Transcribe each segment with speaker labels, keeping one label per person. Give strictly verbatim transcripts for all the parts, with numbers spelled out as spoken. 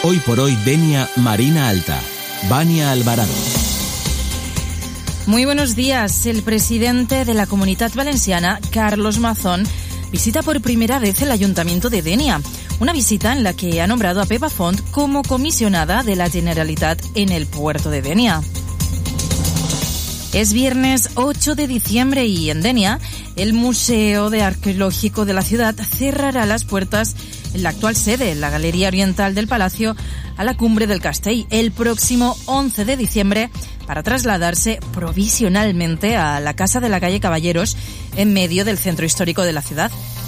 Speaker 1: Hoy por hoy Denia, Marina Alta. Vania Alvarado.
Speaker 2: Muy buenos días. El presidente de la Comunitat Valenciana, Carlos Mazón, visita por primera vez el Ayuntamiento de Denia. Una visita en la que ha nombrado a Pepa Font como comisionada de la Generalitat en el puerto de Denia. Es viernes ocho de diciembre y en Denia, el Museo de Arqueológico de la ciudad cerrará las puertas en la actual sede, la Galería Oriental del Palacio, a la Cumbre del Castell, el próximo once de diciembre, para trasladarse provisionalmente a la Casa de la Calle Caballeros, en medio del centro histórico de la ciudad.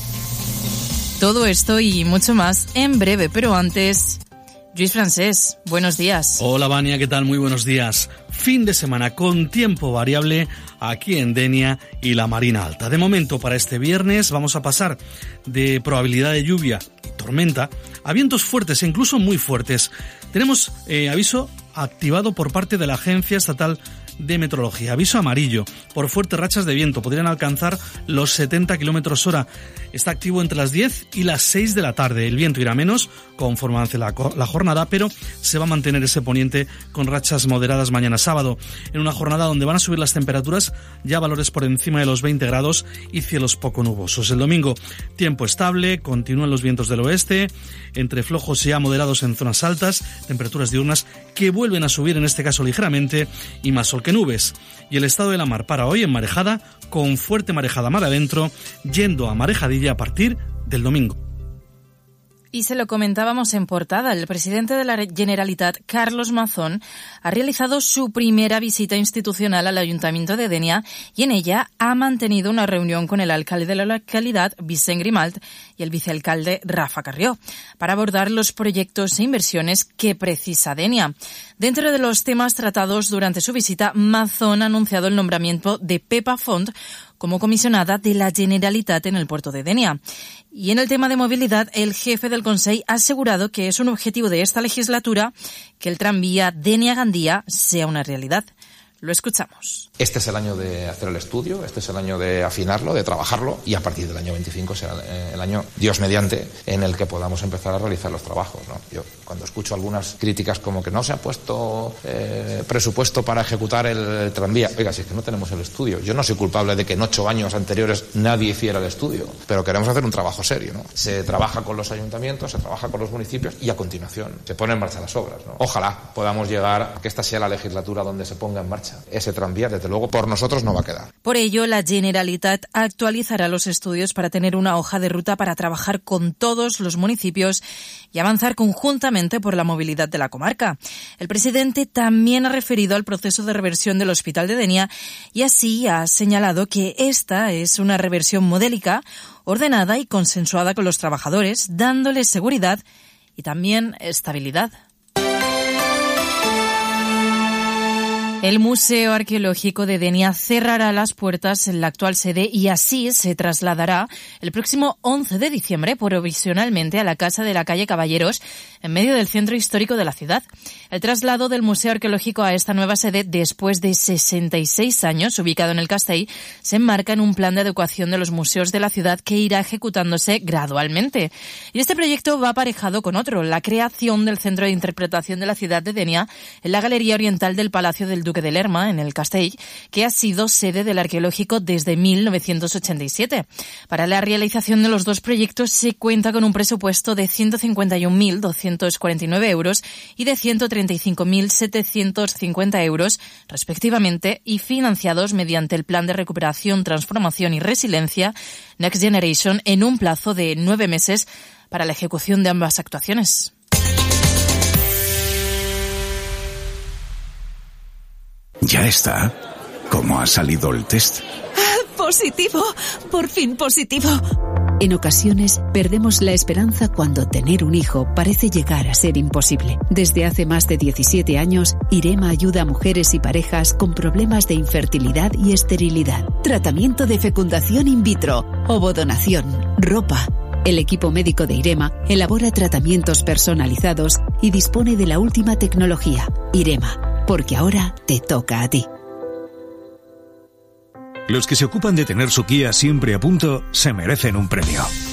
Speaker 2: Todo esto y mucho más en breve, pero antes, Lluís Francés, buenos días.
Speaker 3: Hola Vania, ¿qué tal? Muy buenos días. Fin de semana con tiempo variable aquí en Denia y la Marina Alta. De momento, para este viernes vamos a pasar de probabilidad de lluvia y tormenta a vientos fuertes e incluso muy fuertes. Tenemos eh, aviso activado por parte de la Agencia Estatal de Meteorología. Aviso amarillo por fuertes rachas de viento. Podrían alcanzar los setenta kilómetros hora. Está activo entre las diez y las seis de la tarde. El viento irá menos conforme avance la, la jornada, pero se va a mantener ese poniente con rachas moderadas mañana sábado. En una jornada donde van a subir las temperaturas ya valores por encima de los veinte grados y cielos poco nubosos. El domingo, tiempo estable, continúan los vientos del oeste, entre flojos y a moderados en zonas altas, temperaturas diurnas que vuelven a subir, en este caso ligeramente, y más sol que nubes. Y el estado de la mar para hoy en marejada, con fuerte marejada mar adentro, yendo a marejadilla a partir del domingo.
Speaker 2: Y se lo comentábamos en portada, el presidente de la Generalitat, Carlos Mazón, ha realizado su primera visita institucional al Ayuntamiento de Denia y en ella ha mantenido una reunión con el alcalde de la localidad, Vicent Grimalt, y el vicealcalde, Rafa Carrió, para abordar los proyectos e inversiones que precisa Denia. Dentro de los temas tratados durante su visita, Mazón ha anunciado el nombramiento de Pepa Font como comisionada de la Generalitat en el puerto de Denia. Y en el tema de movilidad, el jefe del Consell ha asegurado que es un objetivo de esta legislatura que el tranvía Denia-Gandía sea una realidad. Lo escuchamos.
Speaker 4: Este es el año de hacer el estudio, este es el año de afinarlo, de trabajarlo, y a partir del año veinticinco será el año, Dios mediante, en el que podamos empezar a realizar los trabajos, ¿no? Yo cuando escucho algunas críticas como que no se ha puesto eh, presupuesto para ejecutar el, el tranvía, oiga, si es que no tenemos el estudio. Yo no soy culpable de que en ocho años anteriores nadie hiciera el estudio, pero queremos hacer un trabajo serio, ¿no? Se trabaja con los ayuntamientos, se trabaja con los municipios y a continuación se ponen en marcha las obras, ¿no? Ojalá podamos llegar a que esta sea la legislatura donde se ponga en marcha ese tranvía. Desde luego por nosotros no va a quedar.
Speaker 2: Por ello, la Generalitat actualizará los estudios para tener una hoja de ruta para trabajar con todos los municipios y avanzar conjuntamente por la movilidad de la comarca. El presidente también ha referido al proceso de reversión del Hospital de Denia y así ha señalado que esta es una reversión modélica, ordenada y consensuada con los trabajadores, dándoles seguridad y también estabilidad. El Museo Arqueológico de Denia cerrará las puertas en la actual sede y así se trasladará el próximo once de diciembre provisionalmente a la Casa de la Calle Caballeros, en medio del centro histórico de la ciudad. El traslado del Museo Arqueológico a esta nueva sede, después de sesenta y seis años, ubicado en el Castell, se enmarca en un plan de adecuación de los museos de la ciudad que irá ejecutándose gradualmente. Y este proyecto va aparejado con otro, la creación del Centro de Interpretación de la Ciudad de Denia en la Galería Oriental del Palacio del Duque de Lerma, en el Castell, que ha sido sede del arqueológico desde mil novecientos ochenta y siete. Para la realización de los dos proyectos se cuenta con un presupuesto de ciento cincuenta y un mil doscientos cuarenta y nueve euros y de ciento treinta y cinco mil setecientos cincuenta euros, respectivamente, y financiados mediante el Plan de Recuperación, Transformación y Resiliencia Next Generation en un plazo de nueve meses para la ejecución de ambas actuaciones.
Speaker 5: Ya está. ¿Cómo ha salido el test?
Speaker 6: ¡Positivo! ¡Por fin positivo! En ocasiones perdemos la esperanza cuando tener un hijo parece llegar a ser imposible. Desde hace más de diecisiete años, IREMA ayuda a mujeres y parejas con problemas de infertilidad y esterilidad. Tratamiento de fecundación in vitro, ovodonación, ropa. El equipo médico de IREMA elabora tratamientos personalizados y dispone de la última tecnología. IREMA, porque ahora te toca a ti.
Speaker 5: Los que se ocupan de tener su Kia siempre a punto se merecen un premio.